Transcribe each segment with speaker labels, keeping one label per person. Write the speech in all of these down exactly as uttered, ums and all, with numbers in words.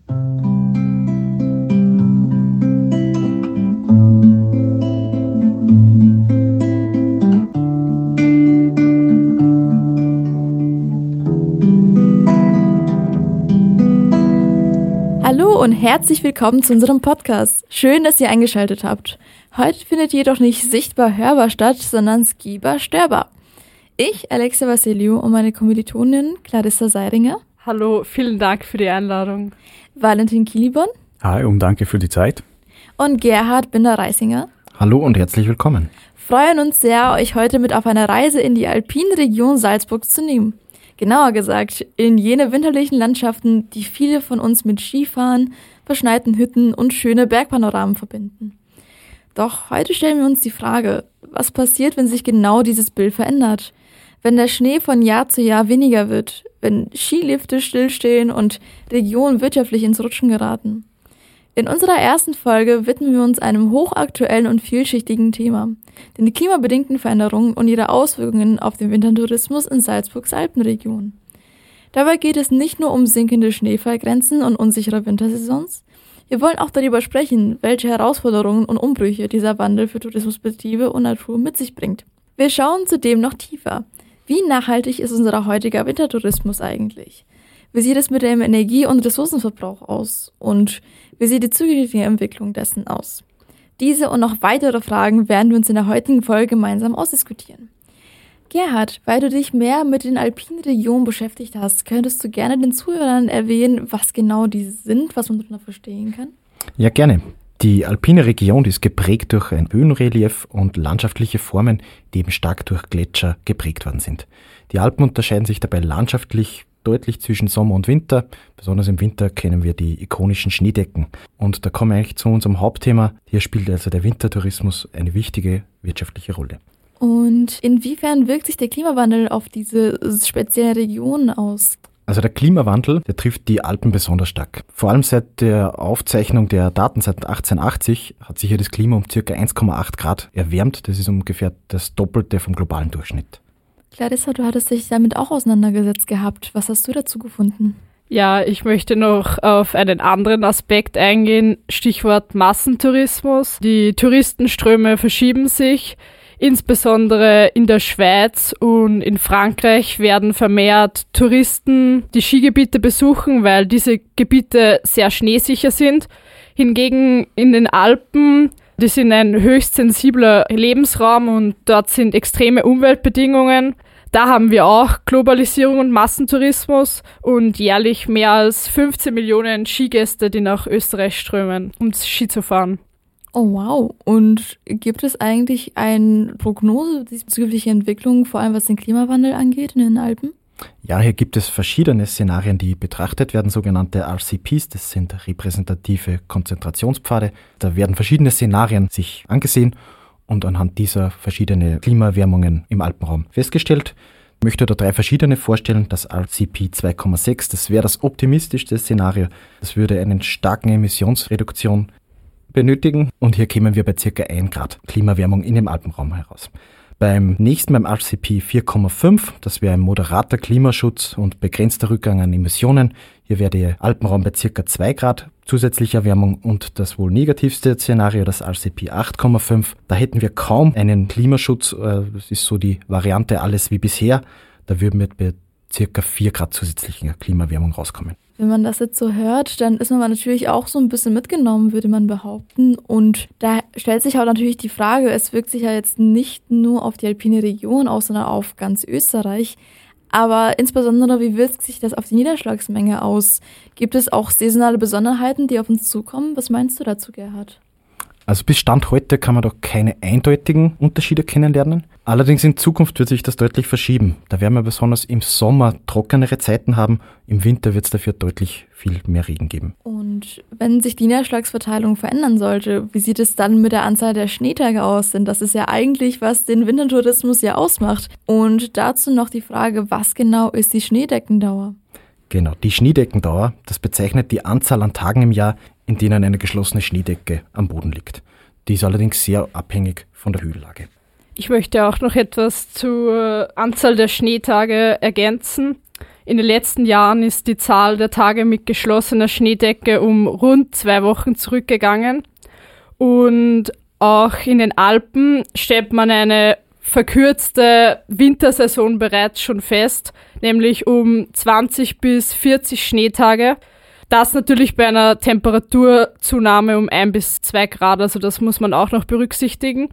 Speaker 1: Hallo und herzlich willkommen zu unserem Podcast. Schön, dass ihr eingeschaltet habt. Heute findet jedoch nicht sichtbar hörbar statt, sondern skibar störbar. Ich, Alexia Vassiliou, und meine Kommilitonin Clarissa Seiringer.
Speaker 2: Hallo, vielen Dank für die Einladung.
Speaker 1: Valentin Kiliborn.
Speaker 3: Hi und danke für die Zeit.
Speaker 1: Und Gerhard Binder-Reisinger.
Speaker 4: Hallo und herzlich willkommen.
Speaker 1: Freuen uns sehr, euch heute mit auf eine Reise in die alpine Region Salzburgs zu nehmen. Genauer gesagt, in jene winterlichen Landschaften, die viele von uns mit Skifahren, verschneiten Hütten und schöne Bergpanoramen verbinden. Doch heute stellen wir uns die Frage, was passiert, wenn sich genau dieses Bild verändert? Wenn der Schnee von Jahr zu Jahr weniger wird, wenn Skilifte stillstehen und Regionen wirtschaftlich ins Rutschen geraten. In unserer ersten Folge widmen wir uns einem hochaktuellen und vielschichtigen Thema, den die klimabedingten Veränderungen und ihre Auswirkungen auf den Wintertourismus in Salzburgs Alpenregion. Dabei geht es nicht nur um sinkende Schneefallgrenzen und unsichere Wintersaisons. Wir wollen auch darüber sprechen, welche Herausforderungen und Umbrüche dieser Wandel für Tourismusbetriebe und Natur mit sich bringt. Wir schauen zudem noch tiefer. Wie nachhaltig ist unser heutiger Wintertourismus eigentlich? Wie sieht es mit dem Energie- und Ressourcenverbrauch aus? Und wie sieht die zukünftige Entwicklung dessen aus? Diese und noch weitere Fragen werden wir uns in der heutigen Folge gemeinsam ausdiskutieren. Gerhard, weil du dich mehr mit den alpinen Regionen beschäftigt hast, könntest du gerne den Zuhörern erwähnen, was genau diese sind, was man darunter verstehen kann?
Speaker 4: Ja, gerne. Die alpine Region die ist geprägt durch ein Höhenrelief und landschaftliche Formen, die eben stark durch Gletscher geprägt worden sind. Die Alpen unterscheiden sich dabei landschaftlich deutlich zwischen Sommer und Winter. Besonders im Winter kennen wir die ikonischen Schneedecken. Und da kommen wir eigentlich zu unserem Hauptthema. Hier spielt also der Wintertourismus eine wichtige wirtschaftliche Rolle.
Speaker 1: Und inwiefern wirkt sich der Klimawandel auf diese speziellen Regionen aus?
Speaker 4: Also der Klimawandel, der trifft die Alpen besonders stark. Vor allem seit der Aufzeichnung der Daten seit achtzehnhundertachtzig hat sich hier das Klima um ca. eins Komma acht Grad erwärmt. Das ist ungefähr das Doppelte vom globalen Durchschnitt.
Speaker 1: Clarissa, du hattest dich damit auch auseinandergesetzt gehabt. Was hast du dazu gefunden?
Speaker 2: Ja, ich möchte noch auf einen anderen Aspekt eingehen, Stichwort Massentourismus. Die Touristenströme verschieben sich. Insbesondere in der Schweiz und in Frankreich werden vermehrt Touristen die Skigebiete besuchen, weil diese Gebiete sehr schneesicher sind. Hingegen in den Alpen, die sind ein höchst sensibler Lebensraum und dort sind extreme Umweltbedingungen. Da haben wir auch Globalisierung und Massentourismus und jährlich mehr als fünfzehn Millionen Skigäste, die nach Österreich strömen, um Ski zu fahren.
Speaker 1: Oh wow, und gibt es eigentlich eine Prognose bezüglich der Entwicklung, vor allem was den Klimawandel angeht in den Alpen?
Speaker 4: Ja, hier gibt es verschiedene Szenarien, die betrachtet werden, sogenannte R C Ps, das sind repräsentative Konzentrationspfade. Da werden verschiedene Szenarien sich angesehen und anhand dieser verschiedene Klimaerwärmungen im Alpenraum festgestellt. Ich möchte da drei verschiedene vorstellen. Das R C P zwei Komma sechs, das wäre das optimistischste Szenario. Das würde eine starke Emissionsreduktion benötigen und hier kämen wir bei ca. ein Grad Klimaerwärmung in dem Alpenraum heraus. Beim nächsten, beim R C P vier Komma fünf, das wäre ein moderater Klimaschutz und begrenzter Rückgang an Emissionen. Hier wäre der Alpenraum bei ca. zwei Grad zusätzliche Erwärmung und das wohl negativste Szenario, das R C P acht Komma fünf. Da hätten wir kaum einen Klimaschutz, das ist so die Variante alles wie bisher. Da würden wir bei ca. vier Grad zusätzlicher Klimaerwärmung rauskommen.
Speaker 1: Wenn man das jetzt so hört, dann ist man natürlich auch so ein bisschen mitgenommen, würde man behaupten. Und da stellt sich auch natürlich die Frage, es wirkt sich ja jetzt nicht nur auf die alpine Region aus, sondern auf ganz Österreich. Aber insbesondere, wie wirkt sich das auf die Niederschlagsmenge aus? Gibt es auch saisonale Besonderheiten, die auf uns zukommen? Was meinst du dazu, Gerhard?
Speaker 4: Also bis Stand heute kann man doch keine eindeutigen Unterschiede kennenlernen. Allerdings in Zukunft wird sich das deutlich verschieben. Da werden wir besonders im Sommer trockenere Zeiten haben. Im Winter wird es dafür deutlich viel mehr Regen geben.
Speaker 1: Und wenn sich die Niederschlagsverteilung verändern sollte, wie sieht es dann mit der Anzahl der Schneetage aus? Denn das ist ja eigentlich, was den Wintertourismus ja ausmacht. Und dazu noch die Frage, was genau ist die Schneedeckendauer?
Speaker 4: Genau, die Schneedeckendauer, das bezeichnet die Anzahl an Tagen im Jahr, in denen eine geschlossene Schneedecke am Boden liegt. Die ist allerdings sehr abhängig von der Höhenlage.
Speaker 2: Ich möchte auch noch etwas zur Anzahl der Schneetage ergänzen. In den letzten Jahren ist die Zahl der Tage mit geschlossener Schneedecke um rund zwei Wochen zurückgegangen. Und auch in den Alpen stellt man eine verkürzte Wintersaison bereits schon fest, nämlich um zwanzig bis vierzig Schneetage. Das natürlich bei einer Temperaturzunahme um ein bis zwei Grad, also das muss man auch noch berücksichtigen.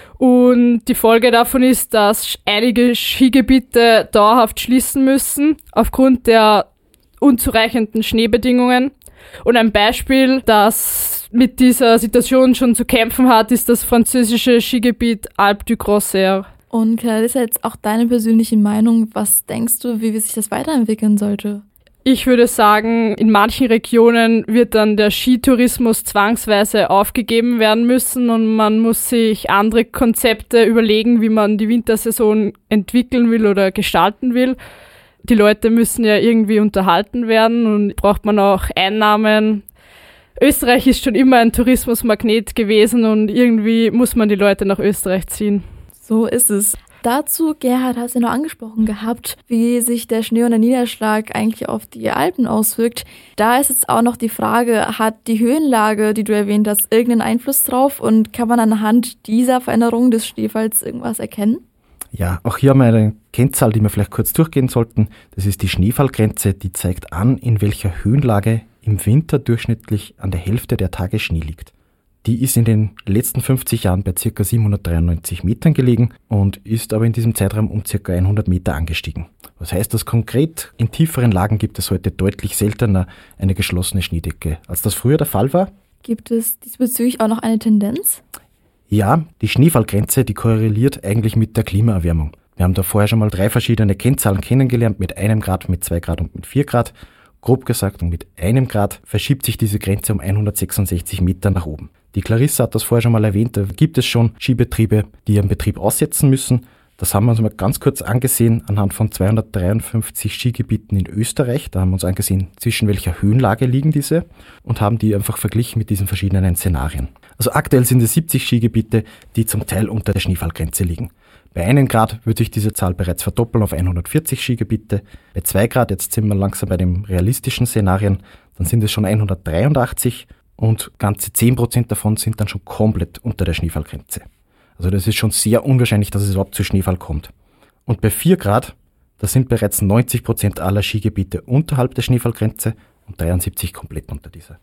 Speaker 2: Und die Folge davon ist, dass einige Skigebiete dauerhaft schließen müssen, aufgrund der unzureichenden Schneebedingungen. Und ein Beispiel, das mit dieser Situation schon zu kämpfen hat, ist das französische Skigebiet Alpe du Grosser.
Speaker 1: Und Clarissa, das ist jetzt auch deine persönliche Meinung. Was denkst du, wie sich das weiterentwickeln sollte?
Speaker 2: Ich würde sagen, in manchen Regionen wird dann der Skitourismus zwangsweise aufgegeben werden müssen und man muss sich andere Konzepte überlegen, wie man die Wintersaison entwickeln will oder gestalten will. Die Leute müssen ja irgendwie unterhalten werden und braucht man auch Einnahmen. Österreich ist schon immer ein Tourismusmagnet gewesen und irgendwie muss man die Leute nach Österreich ziehen.
Speaker 1: So ist es. Dazu, Gerhard, hast du ja noch angesprochen gehabt, wie sich der Schnee und der Niederschlag eigentlich auf die Alpen auswirkt. Da ist jetzt auch noch die Frage, hat die Höhenlage, die du erwähnt hast, irgendeinen Einfluss drauf und kann man anhand dieser Veränderung des Schneefalls irgendwas erkennen?
Speaker 4: Ja, auch hier haben wir eine Kennzahl, die wir vielleicht kurz durchgehen sollten. Das ist die Schneefallgrenze, die zeigt an, in welcher Höhenlage im Winter durchschnittlich an der Hälfte der Tage Schnee liegt. Die ist in den letzten fünfzig Jahren bei ca. siebenhundertdreiundneunzig Metern gelegen und ist aber in diesem Zeitraum um ca. hundert Meter angestiegen. Was heißt das konkret? In tieferen Lagen gibt es heute deutlich seltener eine geschlossene Schneedecke, als das früher der Fall war.
Speaker 1: Gibt es diesbezüglich auch noch eine Tendenz?
Speaker 4: Ja, die Schneefallgrenze, die korreliert eigentlich mit der Klimaerwärmung. Wir haben da vorher schon mal drei verschiedene Kennzahlen kennengelernt, mit einem Grad, mit zwei Grad und mit vier Grad. Grob gesagt, und mit einem Grad verschiebt sich diese Grenze um hundertsechsundsechzig Meter nach oben. Die Clarissa hat das vorher schon mal erwähnt, da gibt es schon Skibetriebe, die ihren Betrieb aussetzen müssen. Das haben wir uns mal ganz kurz angesehen anhand von zweihundertdreiundfünfzig Skigebieten in Österreich. Da haben wir uns angesehen, zwischen welcher Höhenlage liegen diese und haben die einfach verglichen mit diesen verschiedenen Szenarien. Also aktuell sind es siebzig Skigebiete, die zum Teil unter der Schneefallgrenze liegen. Bei einem Grad wird sich diese Zahl bereits verdoppeln auf hundertvierzig Skigebiete. Bei zwei Grad, jetzt sind wir langsam bei den realistischen Szenarien, dann sind es schon hundertdreiundachtzig und ganze zehn Prozent davon sind dann schon komplett unter der Schneefallgrenze. Also das ist schon sehr unwahrscheinlich, dass es überhaupt zu Schneefall kommt. Und bei vier Grad, da sind bereits neunzig Prozent aller Skigebiete unterhalb der Schneefallgrenze und dreiundsiebzig komplett unter dieser.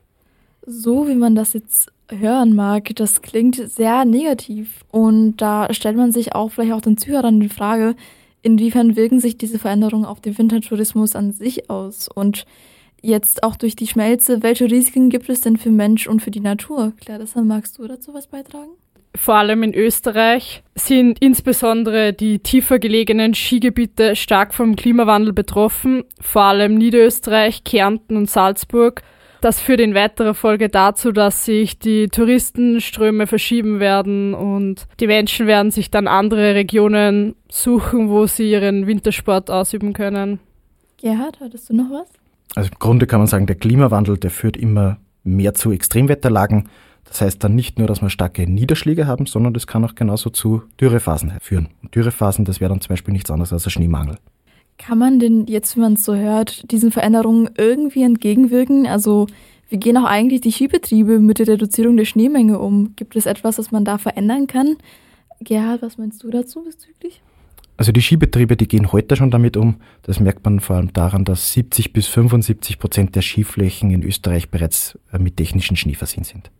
Speaker 1: So wie man das jetzt hören mag, das klingt sehr negativ. Und da stellt man sich auch vielleicht auch den Zuhörern die Frage, inwiefern wirken sich diese Veränderungen auf den Wintertourismus an sich aus? Und jetzt auch durch die Schmelze, welche Risiken gibt es denn für Mensch und für die Natur? Clarissa, magst du dazu was beitragen?
Speaker 2: Vor allem in Österreich sind insbesondere die tiefer gelegenen Skigebiete stark vom Klimawandel betroffen, vor allem Niederösterreich, Kärnten und Salzburg. Das führt in weiterer Folge dazu, dass sich die Touristenströme verschieben werden und die Menschen werden sich dann andere Regionen suchen, wo sie ihren Wintersport ausüben können.
Speaker 1: Gerhard, hattest du noch was?
Speaker 4: Also im Grunde kann man sagen, der Klimawandel, der führt immer mehr zu Extremwetterlagen. Das heißt dann nicht nur, dass wir starke Niederschläge haben, sondern das kann auch genauso zu Dürrephasen führen. Und Dürrephasen, das wäre dann zum Beispiel nichts anderes als der Schneemangel.
Speaker 1: Kann man denn jetzt, wenn man es so hört, diesen Veränderungen irgendwie entgegenwirken? Also wie gehen auch eigentlich die Skibetriebe mit der Reduzierung der Schneemenge um? Gibt es etwas, was man da verändern kann? Gerhard, was meinst du dazu bezüglich?
Speaker 4: Also die Skibetriebe, die gehen heute schon damit um. Das merkt man vor allem daran, dass siebzig bis fünfundsiebzig Prozent der Skiflächen in Österreich bereits mit technischen Schnee versehen sind.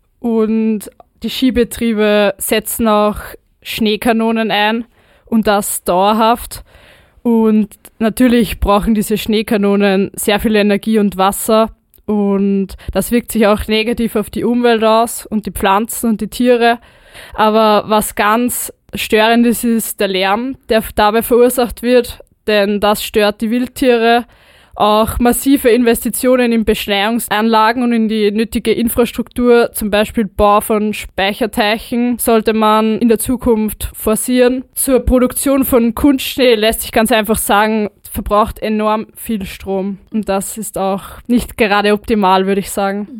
Speaker 2: Und die Skibetriebe setzen auch Schneekanonen ein und das dauerhaft. Und natürlich brauchen diese Schneekanonen sehr viel Energie und Wasser und das wirkt sich auch negativ auf die Umwelt aus und die Pflanzen und die Tiere. Aber was ganz störend ist, ist der Lärm, der dabei verursacht wird, denn das stört die Wildtiere. Auch massive Investitionen in Beschneiungsanlagen und in die nötige Infrastruktur, zum Beispiel Bau von Speicherteichen, sollte man in der Zukunft forcieren. Zur Produktion von Kunstschnee lässt sich ganz einfach sagen, verbraucht enorm viel Strom. Und das ist auch nicht gerade optimal, würde ich sagen.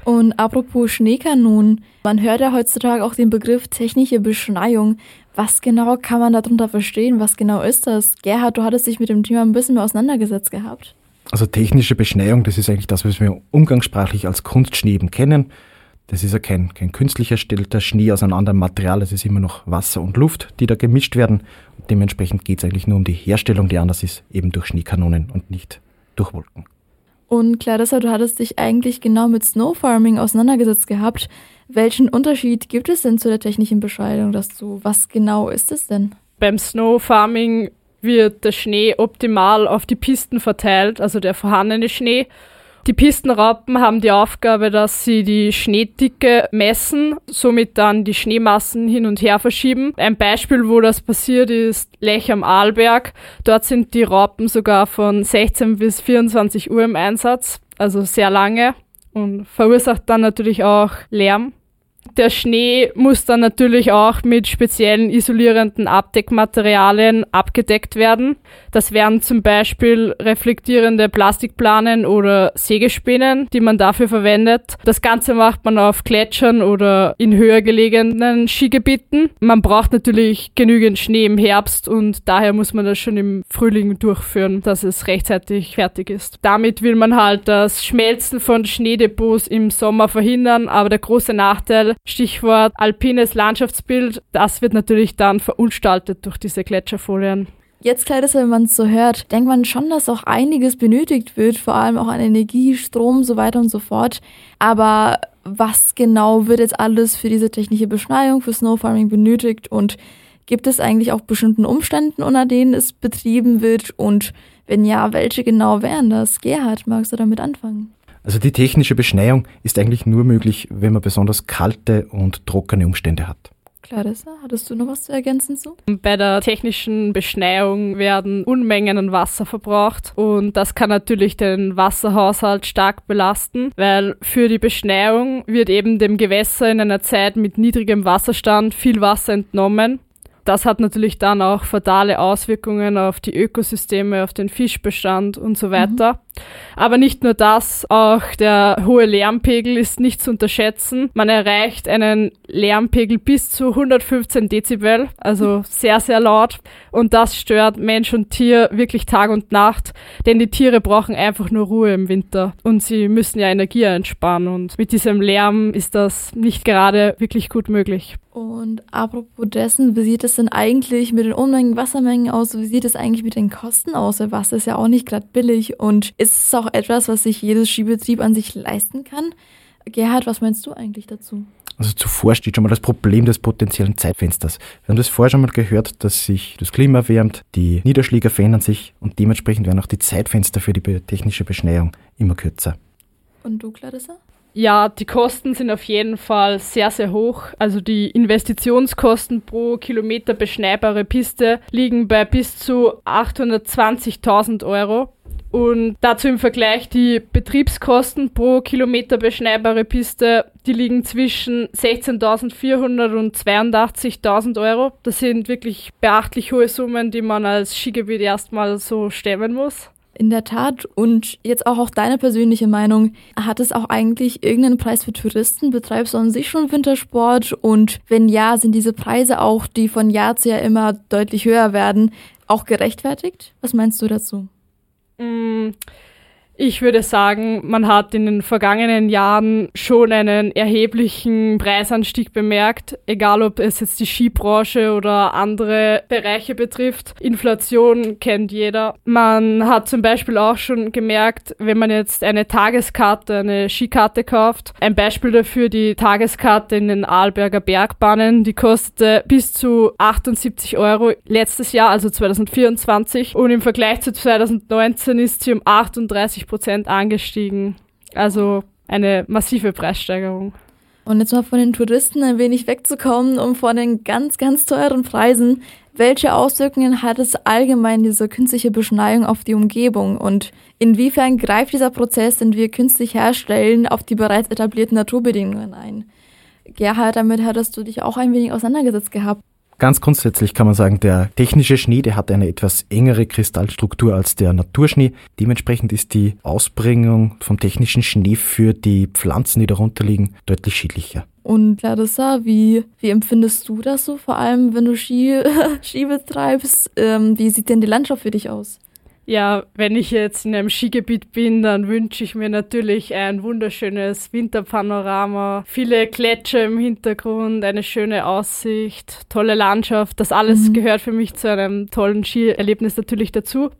Speaker 1: Und apropos Schneekanonen, man hört ja heutzutage auch den Begriff technische Beschneiung. Was genau kann man darunter verstehen? Was genau ist das? Gerhard, du hattest dich mit dem Thema ein bisschen mehr auseinandergesetzt gehabt.
Speaker 4: Also technische Beschneiung, das ist eigentlich das, was wir umgangssprachlich als Kunstschnee eben kennen. Das ist ja kein, kein künstlich erstellter Schnee aus einem anderen Material, es ist immer noch Wasser und Luft, die da gemischt werden. Dementsprechend geht es eigentlich nur um die Herstellung, die anders ist, eben durch Schneekanonen und nicht durch Wolken.
Speaker 1: Und Clarissa, du hattest dich eigentlich genau mit Snowfarming auseinandergesetzt gehabt. Welchen Unterschied gibt es denn zu der technischen Beschneidung dazu? Was genau ist es denn?
Speaker 2: Beim Snowfarming wird der Schnee optimal auf die Pisten verteilt, also der vorhandene Schnee. Die Pistenraupen haben die Aufgabe, dass sie die Schneedicke messen, somit dann die Schneemassen hin und her verschieben. Ein Beispiel, wo das passiert, ist Lech am Arlberg. Dort sind die Raupen sogar von sechzehn bis vierundzwanzig Uhr im Einsatz, also sehr lange und verursacht dann natürlich auch Lärm. Der Schnee muss dann natürlich auch mit speziellen isolierenden Abdeckmaterialien abgedeckt werden. Das wären zum Beispiel reflektierende Plastikplanen oder Sägespänen, die man dafür verwendet. Das Ganze macht man auf Gletschern oder in höher gelegenen Skigebieten. Man braucht natürlich genügend Schnee im Herbst und daher muss man das schon im Frühling durchführen, dass es rechtzeitig fertig ist. Damit will man halt das Schmelzen von Schneedepots im Sommer verhindern, aber der große Nachteil, Stichwort alpines Landschaftsbild, das wird natürlich dann verunstaltet durch diese Gletscherfolien.
Speaker 1: Jetzt, Clarissa, wenn man es so hört, denkt man schon, dass auch einiges benötigt wird, vor allem auch an Energie, Strom, so weiter und so fort. Aber was genau wird jetzt alles für diese technische Beschneiung, für Snowfarming benötigt und gibt es eigentlich auch bestimmten Umständen, unter denen es betrieben wird und wenn ja, welche genau wären das? Gerhard, magst du damit anfangen?
Speaker 4: Also die technische Beschneiung ist eigentlich nur möglich, wenn man besonders kalte und trockene Umstände hat.
Speaker 1: Clarissa, hattest du noch was zu ergänzen zu?
Speaker 2: Bei der technischen Beschneiung werden Unmengen an Wasser verbraucht und das kann natürlich den Wasserhaushalt stark belasten, weil für die Beschneiung wird eben dem Gewässer in einer Zeit mit niedrigem Wasserstand viel Wasser entnommen. Das hat natürlich dann auch fatale Auswirkungen auf die Ökosysteme, auf den Fischbestand und so weiter. Mhm. Aber nicht nur das, auch der hohe Lärmpegel ist nicht zu unterschätzen. Man erreicht einen Lärmpegel bis zu hundertfünfzehn Dezibel, also sehr, sehr laut. Und das stört Mensch und Tier wirklich Tag und Nacht, denn die Tiere brauchen einfach nur Ruhe im Winter und sie müssen ja Energie einsparen. Und mit diesem Lärm ist das nicht gerade wirklich gut möglich.
Speaker 1: Und apropos dessen, wie sieht es denn eigentlich mit den Unmengen Wassermengen aus? Wie sieht es eigentlich mit den Kosten aus? Weil Wasser ist ja auch nicht gerade billig und ist es auch etwas, was sich jedes Skibetrieb an sich leisten kann? Gerhard, was meinst du eigentlich dazu?
Speaker 4: Also zuvor steht schon mal das Problem des potenziellen Zeitfensters. Wir haben das vorher schon mal gehört, dass sich das Klima erwärmt, die Niederschläge verändern sich und dementsprechend werden auch die Zeitfenster für die technische Beschneiung immer kürzer.
Speaker 1: Und du, Clarissa?
Speaker 2: Ja, die Kosten sind auf jeden Fall sehr, sehr hoch. Also die Investitionskosten pro Kilometer beschneibare Piste liegen bei bis zu achthundertzwanzigtausend Euro. Und dazu im Vergleich die Betriebskosten pro Kilometer beschneibare Piste, die liegen zwischen sechzehntausendvierhundert und zweiundachtzigtausend Euro. Das sind wirklich beachtlich hohe Summen, die man als Skigebiet erstmal so stemmen muss.
Speaker 1: In der Tat. Und jetzt auch, auch deine persönliche Meinung. Hat es auch eigentlich irgendeinen Preis für Touristen? Betreibst du an sich schon Wintersport? Und wenn ja, sind diese Preise auch, die von Jahr zu Jahr immer deutlich höher werden, auch gerechtfertigt? Was meinst du dazu?
Speaker 2: Mm. Ich würde sagen, man hat in den vergangenen Jahren schon einen erheblichen Preisanstieg bemerkt, egal ob es jetzt die Skibranche oder andere Bereiche betrifft. Inflation kennt jeder. Man hat zum Beispiel auch schon gemerkt, wenn man jetzt eine Tageskarte, eine Skikarte kauft, ein Beispiel dafür die Tageskarte in den Arlberger Bergbahnen, die kostete bis zu achtundsiebzig Euro letztes Jahr, also zwanzig vierundzwanzig, und im Vergleich zu zwanzig neunzehn ist sie um achtunddreißig Prozent angestiegen. Also eine massive Preissteigerung.
Speaker 1: Und jetzt mal von den Touristen ein wenig wegzukommen, um von den ganz, ganz teuren Preisen. Welche Auswirkungen hat es allgemein, diese künstliche Beschneiung auf die Umgebung? Und inwiefern greift dieser Prozess, den wir künstlich herstellen, auf die bereits etablierten Naturbedingungen ein? Gerhard, damit hattest du dich auch ein wenig auseinandergesetzt gehabt.
Speaker 4: Ganz grundsätzlich kann man sagen, der technische Schnee, der hat eine etwas engere Kristallstruktur als der Naturschnee. Dementsprechend ist die Ausbringung vom technischen Schnee für die Pflanzen, die darunter liegen, deutlich schädlicher.
Speaker 1: Und Larissa, wie, wie empfindest du das so, vor allem wenn du Ski, Ski betreibst? Ähm, wie sieht denn die Landschaft für dich aus?
Speaker 2: Ja, wenn ich jetzt in einem Skigebiet bin, dann wünsche ich mir natürlich ein wunderschönes Winterpanorama, viele Gletscher im Hintergrund, eine schöne Aussicht, tolle Landschaft. Das alles mhm. gehört für mich zu einem tollen Skierlebnis natürlich dazu.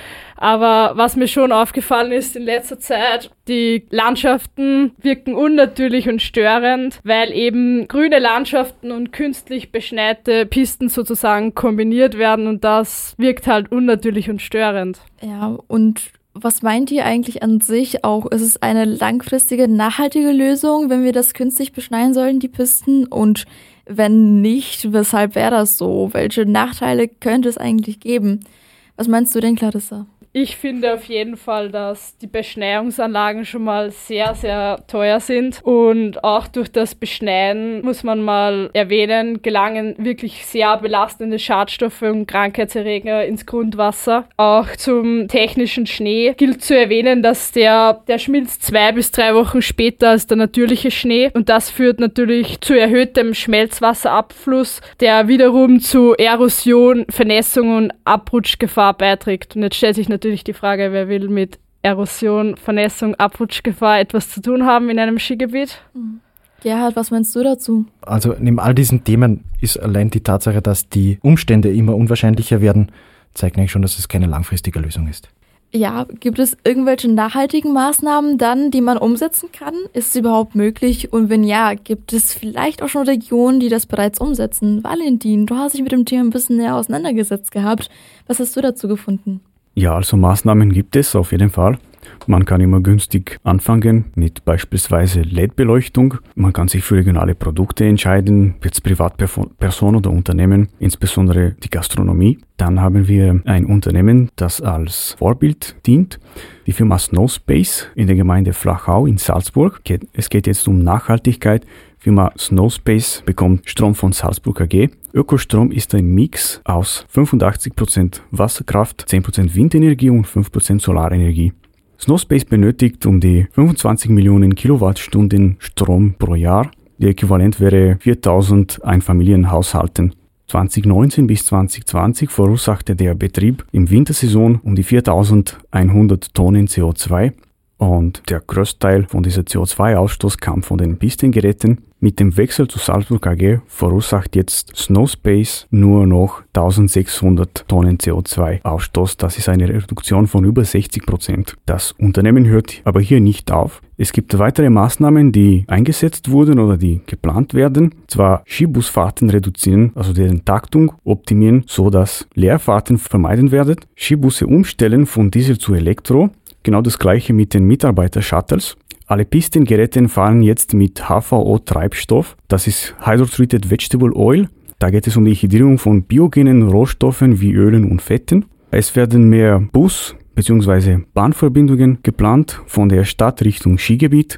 Speaker 2: Aber was mir schon aufgefallen ist in letzter Zeit, die Landschaften wirken unnatürlich und störend, weil eben grüne Landschaften und künstlich beschneite Pisten sozusagen kombiniert werden und das wirkt halt unnatürlich und störend.
Speaker 1: Ja, und was meint ihr eigentlich an sich auch? Ist es eine langfristige, nachhaltige Lösung, wenn wir das künstlich beschneien sollen, die Pisten? Und wenn nicht, weshalb wäre das so? Welche Nachteile könnte es eigentlich geben? Was meinst du denn, Clarissa?
Speaker 2: Ich finde auf jeden Fall, dass die Beschneiungsanlagen schon mal sehr, sehr teuer sind und auch durch das Beschneien, muss man mal erwähnen, gelangen wirklich sehr belastende Schadstoffe und Krankheitserreger ins Grundwasser. Auch zum technischen Schnee gilt zu erwähnen, dass der, der schmilzt zwei bis drei Wochen später als der natürliche Schnee und das führt natürlich zu erhöhtem Schmelzwasserabfluss, der wiederum zu Erosion, Vernässung und Abrutschgefahr beiträgt. Und jetzt stellt sich natürlich natürlich die Frage, wer will mit Erosion, Vernässung, Abrutschgefahr etwas zu tun haben in einem Skigebiet?
Speaker 1: Gerhard, was meinst du dazu?
Speaker 4: Also neben all diesen Themen ist allein die Tatsache, dass die Umstände immer unwahrscheinlicher werden, zeigt eigentlich schon, dass es keine langfristige Lösung ist.
Speaker 1: Ja, gibt es irgendwelche nachhaltigen Maßnahmen dann, die man umsetzen kann? Ist es überhaupt möglich? Und wenn ja, gibt es vielleicht auch schon Regionen, die das bereits umsetzen? Valentin, du hast dich mit dem Thema ein bisschen näher auseinandergesetzt gehabt. Was hast du dazu gefunden?
Speaker 3: Ja, also Maßnahmen gibt es auf jeden Fall. Man kann immer günstig anfangen mit beispielsweise L E D-Beleuchtung. Man kann sich für regionale Produkte entscheiden, jetzt Privatperson oder Unternehmen, insbesondere die Gastronomie. Dann haben wir ein Unternehmen, das als Vorbild dient, die Firma Snowspace in der Gemeinde Flachau in Salzburg. Es geht jetzt um Nachhaltigkeit. Firma Snowspace bekommt Strom von Salzburg A G. Ökostrom ist ein Mix aus fünfundachtzig Prozent Wasserkraft, zehn Prozent Windenergie und fünf Prozent Solarenergie. Snowspace benötigt um die fünfundzwanzig Millionen Kilowattstunden Strom pro Jahr. Der Äquivalent wäre viertausend Einfamilienhaushalten. zweitausendneunzehn bis zweitausendzwanzig verursachte der Betrieb im Wintersaison um die viertausendeinhundert Tonnen C O zwei. Und der Großteil von dieser C O zwei Ausstoß kam von den Pistengeräten. Mit dem Wechsel zu Salzburg A G verursacht jetzt Snowspace nur noch eintausendsechshundert Tonnen C O zwei Ausstoß. Das ist eine Reduktion von über sechzig Prozent. Das Unternehmen hört aber hier nicht auf. Es gibt weitere Maßnahmen, die eingesetzt wurden oder die geplant werden. Zwar Skibusfahrten reduzieren, also deren Taktung optimieren, so dass Leerfahrten vermeiden werden. Skibusse umstellen von Diesel zu Elektro. Genau das gleiche mit den Mitarbeiter-Shuttles. Alle Pistengeräte fahren jetzt mit H V O-Treibstoff. Das ist Hydrotreated Vegetable Oil. Da geht es um die Hydrierung von biogenen Rohstoffen wie Ölen und Fetten. Es werden mehr Bus- bzw. Bahnverbindungen geplant von der Stadt Richtung Skigebiet.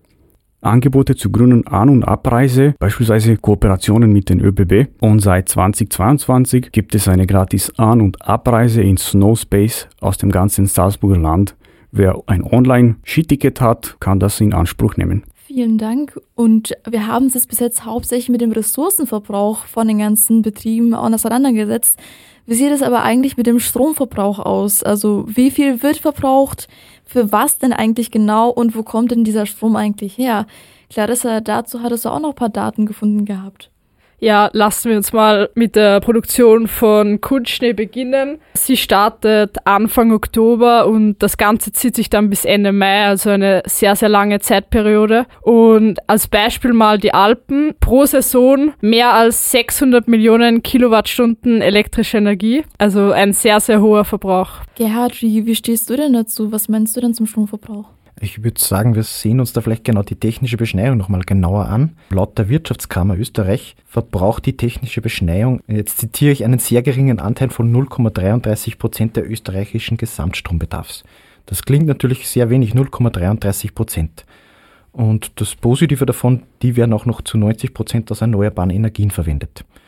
Speaker 3: Angebote zur grünen An- und Abreise, beispielsweise Kooperationen mit den Ö B B. Und seit zweitausendzweiundzwanzig gibt es eine gratis An- und Abreise in Snowspace aus dem ganzen Salzburger Land. Wer ein Online-Skiticket hat, kann das in Anspruch nehmen.
Speaker 1: Vielen Dank. Und wir haben uns bis jetzt hauptsächlich mit dem Ressourcenverbrauch von den ganzen Betrieben auseinandergesetzt. Wie sieht es aber eigentlich mit dem Stromverbrauch aus? Also wie viel wird verbraucht? Für was denn eigentlich genau? Und wo kommt denn dieser Strom eigentlich her? Clarissa, dazu hattest du auch noch ein paar Daten gefunden gehabt.
Speaker 2: Ja, lassen wir uns mal mit der Produktion von Kunstschnee beginnen. Sie startet Anfang Oktober und das Ganze zieht sich dann bis Ende Mai, also eine sehr, sehr lange Zeitperiode. Und als Beispiel mal die Alpen. Pro Saison mehr als sechshundert Millionen Kilowattstunden elektrische Energie, also ein sehr, sehr hoher Verbrauch.
Speaker 1: Gerhard, wie, wie stehst du denn dazu? Was meinst du denn zum Stromverbrauch?
Speaker 4: Ich würde sagen, wir sehen uns da vielleicht genau die technische Beschneiung nochmal genauer an. Laut der Wirtschaftskammer Österreich verbraucht die technische Beschneiung, jetzt zitiere ich, einen sehr geringen Anteil von null Komma dreiunddreißig Prozent der österreichischen Gesamtstrombedarfs. Das klingt natürlich sehr wenig, null Komma dreiunddreißig Prozent. Und das Positive davon, die werden auch noch zu neunzig Prozent aus erneuerbaren Energien verwendet.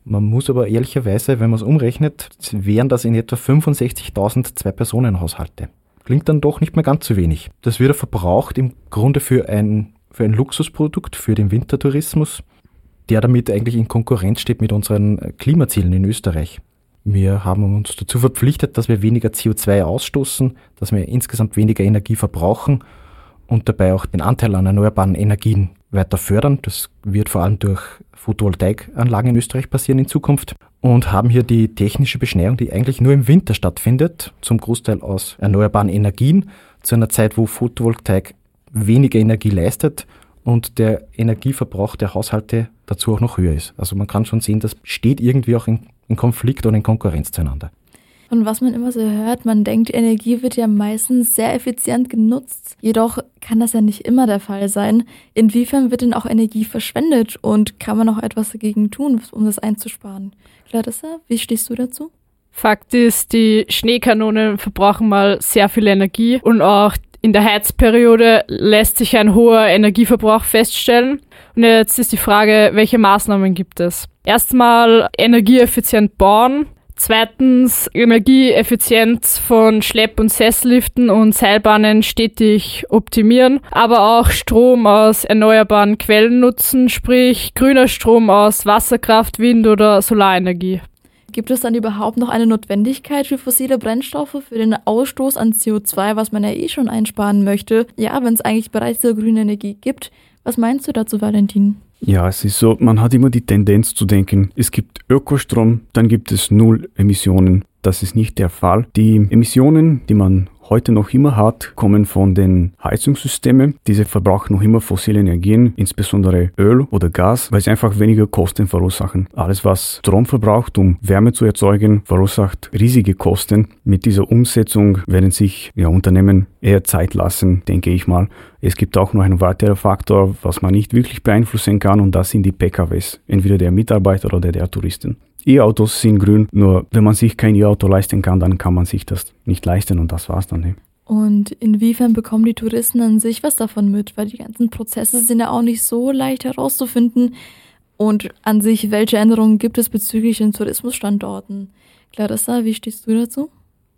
Speaker 4: Man muss aber ehrlicherweise, wenn man es umrechnet, wären das in etwa fünfundsechzigtausend Zwei-Personen-Haushalte. Klingt dann doch nicht mehr ganz so wenig. Das wird verbraucht im Grunde für ein, für ein Luxusprodukt, für den Wintertourismus, der damit eigentlich in Konkurrenz steht mit unseren Klimazielen in Österreich. Wir haben uns dazu verpflichtet, dass wir weniger C O zwei ausstoßen, dass wir insgesamt weniger Energie verbrauchen und dabei auch den Anteil an erneuerbaren Energien weiter fördern. Das wird vor allem durch Photovoltaikanlagen in Österreich passieren in Zukunft und haben hier die technische Beschneiung, die eigentlich nur im Winter stattfindet, zum Großteil aus erneuerbaren Energien, zu einer Zeit, wo Photovoltaik weniger Energie leistet und der Energieverbrauch der Haushalte dazu auch noch höher ist. Also man kann schon sehen, das steht irgendwie auch in, in Konflikt oder in Konkurrenz zueinander.
Speaker 1: Und was man immer so hört, man denkt, Energie wird ja meistens sehr effizient genutzt. Jedoch kann das ja nicht immer der Fall sein. Inwiefern wird denn auch Energie verschwendet und kann man auch etwas dagegen tun, um das einzusparen? Clarissa, wie stehst du dazu?
Speaker 2: Fakt ist, die Schneekanonen verbrauchen mal sehr viel Energie und auch in der Heizperiode lässt sich ein hoher Energieverbrauch feststellen. Und jetzt ist die Frage, welche Maßnahmen gibt es? Erstmal energieeffizient bauen. Zweitens Energieeffizienz von Schlepp- und Sessliften und Seilbahnen stetig optimieren, aber auch Strom aus erneuerbaren Quellen nutzen, sprich grüner Strom aus Wasserkraft, Wind oder Solarenergie.
Speaker 1: Gibt es dann überhaupt noch eine Notwendigkeit für fossile Brennstoffe, für den Ausstoß an C O zwei, was man ja eh schon einsparen möchte? Ja, wenn es eigentlich bereits diese grüne Energie gibt. Was meinst du dazu, Valentin?
Speaker 3: Ja, es ist so, man hat immer die Tendenz zu denken, es gibt Ökostrom, dann gibt es null Emissionen. Das ist nicht der Fall. Die Emissionen, die man heute noch immer hat, kommen von den Heizungssystemen. Diese verbrauchen noch immer fossile Energien, insbesondere Öl oder Gas, weil sie einfach weniger Kosten verursachen. Alles, was Strom verbraucht, um Wärme zu erzeugen, verursacht riesige Kosten. Mit dieser Umsetzung werden sich ja, Unternehmen eher Zeit lassen, denke ich mal. Es gibt auch noch einen weiteren Faktor, was man nicht wirklich beeinflussen kann, und das sind die P K Ws, entweder der Mitarbeiter oder der Touristen. E-Autos sind grün, nur wenn man sich kein E-Auto leisten kann, dann kann man sich das nicht leisten und das war's dann. Ne?
Speaker 1: Und inwiefern bekommen die Touristen an sich was davon mit? Weil die ganzen Prozesse sind ja auch nicht so leicht herauszufinden. Und an sich, welche Änderungen gibt es bezüglich den Tourismusstandorten? Clarissa, wie stehst du dazu?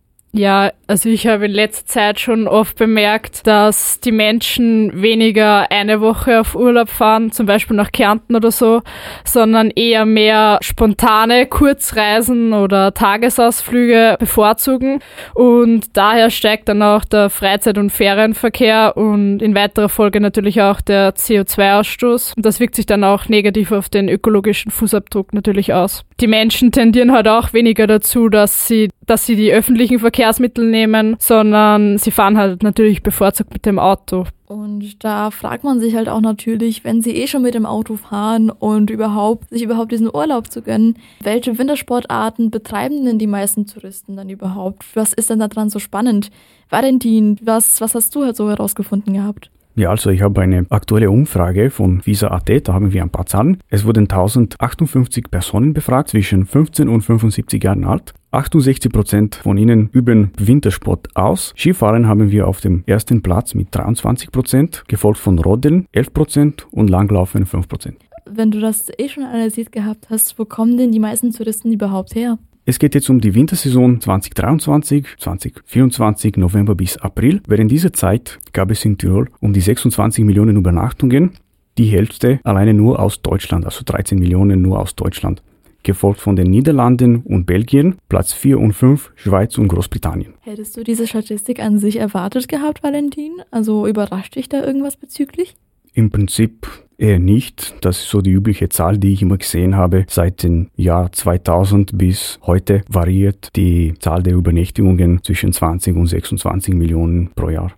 Speaker 2: Ja, also ich habe in letzter Zeit schon oft bemerkt, dass die Menschen weniger eine Woche auf Urlaub fahren, zum Beispiel nach Kärnten oder so, sondern eher mehr spontane Kurzreisen oder Tagesausflüge bevorzugen. Und daher steigt dann auch der Freizeit- und Ferienverkehr und in weiterer Folge natürlich auch der C O zwei Ausstoß. Und das wirkt sich dann auch negativ auf den ökologischen Fußabdruck natürlich aus. Die Menschen tendieren halt auch weniger dazu, dass sie, dass sie die öffentlichen Verkehrsmittel Verkehrsmittel nehmen, sondern sie fahren halt natürlich bevorzugt mit dem Auto.
Speaker 1: Und da fragt man sich halt auch natürlich, wenn sie eh schon mit dem Auto fahren und überhaupt sich überhaupt diesen Urlaub zu gönnen, welche Wintersportarten betreiben denn die meisten Touristen dann überhaupt? Was ist denn daran so spannend? Valentin, was, was hast du halt so herausgefunden gehabt?
Speaker 3: Ja, also ich habe eine aktuelle Umfrage von Visa Punkt A T, da haben wir ein paar Zahlen. Es wurden eintausendachtzundfünfzig Personen befragt, zwischen fünfzehn und fünfundsiebzig Jahren alt. achtundsechzig Prozent von ihnen üben Wintersport aus. Skifahren haben wir auf dem ersten Platz mit dreiundzwanzig Prozent, gefolgt von Rodeln elf Prozent und Langlaufen fünf Prozent.
Speaker 1: Wenn du das eh schon analysiert gehabt hast, wo kommen denn die meisten Touristen überhaupt her?
Speaker 3: Es geht jetzt um die Wintersaison zwanzig dreiundzwanzig, zwanzig vierundzwanzig, November bis April. Während dieser Zeit gab es in Tirol um die sechsundzwanzig Millionen Übernachtungen, die Hälfte alleine nur aus Deutschland, also dreizehn Millionen nur aus Deutschland. Gefolgt von den Niederlanden und Belgien, Platz vier und fünf, Schweiz und Großbritannien.
Speaker 1: Hättest du diese Statistik an sich erwartet gehabt, Valentin? Also überrascht dich da irgendwas bezüglich?
Speaker 3: Im Prinzip eher nicht. Das ist so die übliche Zahl, die ich immer gesehen habe. Seit dem Jahr zweitausend bis heute variiert die Zahl der Übernächtigungen zwischen zwanzig und sechsundzwanzig Millionen pro Jahr.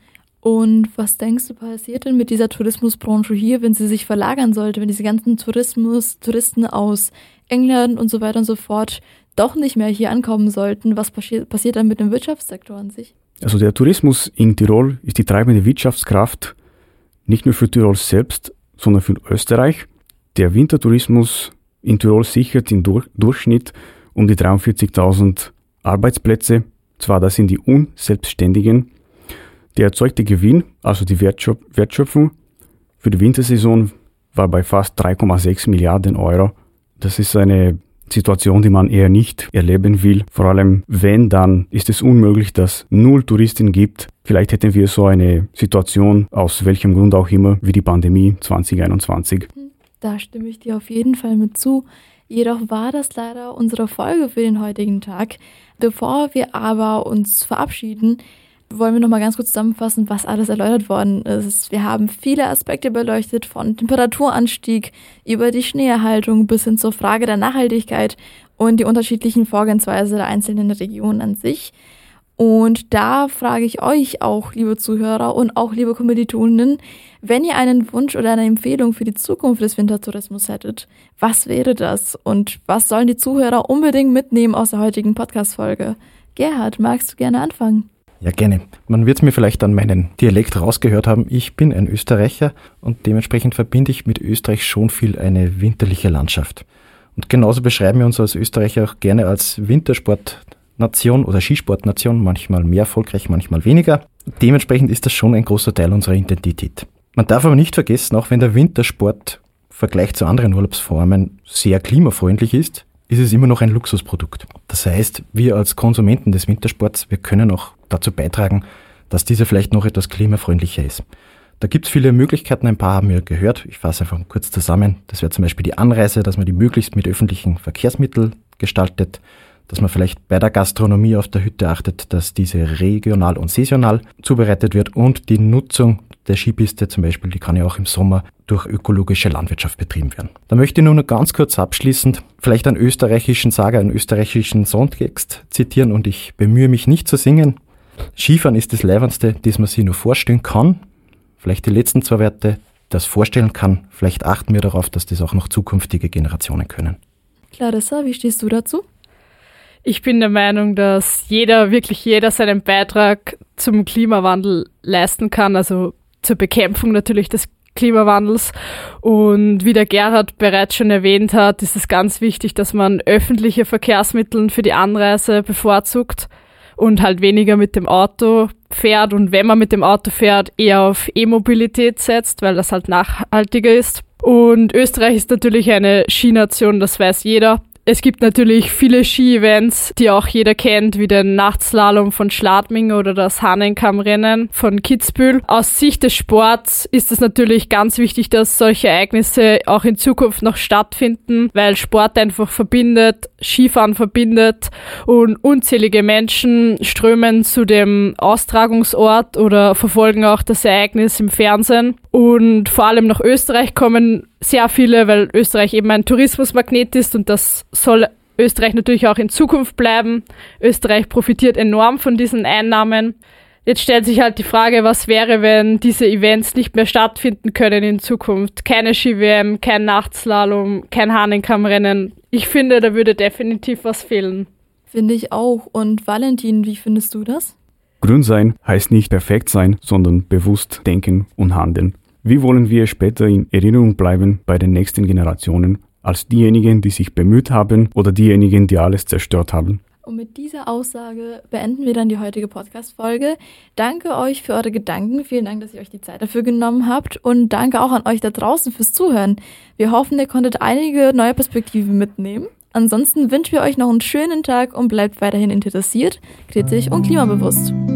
Speaker 1: Und was denkst du, passiert denn mit dieser Tourismusbranche hier, wenn sie sich verlagern sollte, wenn diese ganzen Tourismus, Touristen aus England und so weiter und so fort doch nicht mehr hier ankommen sollten? Was passi- passiert dann mit dem Wirtschaftssektor an sich?
Speaker 3: Also der Tourismus in Tirol ist die treibende Wirtschaftskraft, nicht nur für Tirol selbst, sondern für Österreich. Der Wintertourismus in Tirol sichert im Dur- Durchschnitt um die dreiundvierzigtausend Arbeitsplätze. Zwar das sind die Unselbstständigen. Der erzeugte Gewinn, also die Wertschöp- Wertschöpfung für die Wintersaison, war bei fast drei Komma sechs Milliarden Euro. Das ist eine Situation, die man eher nicht erleben will. Vor allem, wenn, dann ist es unmöglich, dass null Touristen gibt. Vielleicht hätten wir so eine Situation, aus welchem Grund auch immer, wie die Pandemie zwanzig einundzwanzig.
Speaker 1: Da stimme ich dir auf jeden Fall mit zu. Jedoch war das leider unsere Folge für den heutigen Tag. Bevor wir aber uns verabschieden, wollen wir nochmal ganz kurz zusammenfassen, was alles erläutert worden ist. Wir haben viele Aspekte beleuchtet, von Temperaturanstieg über die Schneeerhaltung bis hin zur Frage der Nachhaltigkeit und die unterschiedlichen Vorgehensweise der einzelnen Regionen an sich. Und da frage ich euch auch, liebe Zuhörer und auch liebe Kommilitoninnen, wenn ihr einen Wunsch oder eine Empfehlung für die Zukunft des Wintertourismus hättet, was wäre das? Und was sollen die Zuhörer unbedingt mitnehmen aus der heutigen Podcast-Folge? Gerhard, magst du gerne anfangen?
Speaker 4: Ja, gerne. Man wird es mir vielleicht an meinen Dialekt rausgehört haben. Ich bin ein Österreicher und dementsprechend verbinde ich mit Österreich schon viel eine winterliche Landschaft. Und genauso beschreiben wir uns als Österreicher auch gerne als Wintersportnation oder Skisportnation, manchmal mehr erfolgreich, manchmal weniger. Dementsprechend ist das schon ein großer Teil unserer Identität. Man darf aber nicht vergessen, auch wenn der Wintersport im Vergleich zu anderen Urlaubsformen sehr klimafreundlich ist, ist es immer noch ein Luxusprodukt. Das heißt, wir als Konsumenten des Wintersports, wir können auch dazu beitragen, dass dieser vielleicht noch etwas klimafreundlicher ist. Da gibt es viele Möglichkeiten, ein paar haben wir gehört. Ich fasse einfach kurz zusammen. Das wäre zum Beispiel die Anreise, dass man die möglichst mit öffentlichen Verkehrsmitteln gestaltet, dass man vielleicht bei der Gastronomie auf der Hütte achtet, dass diese regional und saisonal zubereitet wird und die Nutzung der Skipiste zum Beispiel, die kann ja auch im Sommer durch ökologische Landwirtschaft betrieben werden. Da möchte ich nur noch ganz kurz abschließend vielleicht einen österreichischen Sager, einen österreichischen Songtext zitieren und ich bemühe mich nicht zu singen. Skifahren ist das Leibendste, das man sich nur vorstellen kann. Vielleicht die letzten zwei Werte, das vorstellen kann. Vielleicht achten wir darauf, dass das auch noch zukünftige Generationen können.
Speaker 1: Clarissa, wie stehst du dazu?
Speaker 2: Ich bin der Meinung, dass jeder, wirklich jeder seinen Beitrag zum Klimawandel leisten kann, also zur Bekämpfung natürlich des Klimawandels. Und wie der Gerhard bereits schon erwähnt hat, ist es ganz wichtig, dass man öffentliche Verkehrsmittel für die Anreise bevorzugt und halt weniger mit dem Auto fährt und wenn man mit dem Auto fährt, eher auf E-Mobilität setzt, weil das halt nachhaltiger ist. Und Österreich ist natürlich eine Skination, das weiß jeder. Es gibt natürlich viele Ski-Events, die auch jeder kennt, wie den Nachtslalom von Schladming oder das Hahnenkammrennen von Kitzbühel. Aus Sicht des Sports ist es natürlich ganz wichtig, dass solche Ereignisse auch in Zukunft noch stattfinden, weil Sport einfach verbindet, Skifahren verbindet und unzählige Menschen strömen zu dem Austragungsort oder verfolgen auch das Ereignis im Fernsehen. Und vor allem nach Österreich kommen sehr viele, weil Österreich eben ein Tourismusmagnet ist und das soll Österreich natürlich auch in Zukunft bleiben. Österreich profitiert enorm von diesen Einnahmen. Jetzt stellt sich halt die Frage, was wäre, wenn diese Events nicht mehr stattfinden können in Zukunft? Keine Ski-W M, kein Nachtslalom, kein Hahnenkammrennen. Ich finde, da würde definitiv was fehlen.
Speaker 1: Finde ich auch. Und Valentin, wie findest du das?
Speaker 3: Grün sein heißt nicht perfekt sein, sondern bewusst denken und handeln. Wie wollen wir später in Erinnerung bleiben bei den nächsten Generationen, als diejenigen, die sich bemüht haben oder diejenigen, die alles zerstört haben?
Speaker 1: Und mit dieser Aussage beenden wir dann die heutige Podcast-Folge. Danke euch für eure Gedanken. Vielen Dank, dass ihr euch die Zeit dafür genommen habt. Und danke auch an euch da draußen fürs Zuhören. Wir hoffen, ihr konntet einige neue Perspektiven mitnehmen. Ansonsten wünschen wir euch noch einen schönen Tag und bleibt weiterhin interessiert, kritisch und klimabewusst.